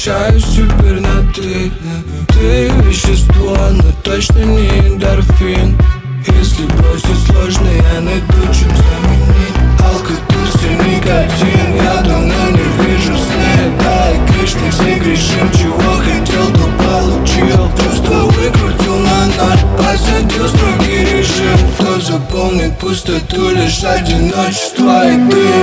общаюсь теперь на ты. Ты вещество, но точно не эндорфин. Если бросить сложно, я найду чем заменить. Алкотур, никотин, я давно не вижу сны. Да, и грешным все грешим, чего хотел, то получил. Чувство выкрутил на ноль, посадил строгий режим. Кто заполнит пустоту, лишь одиночество и ты.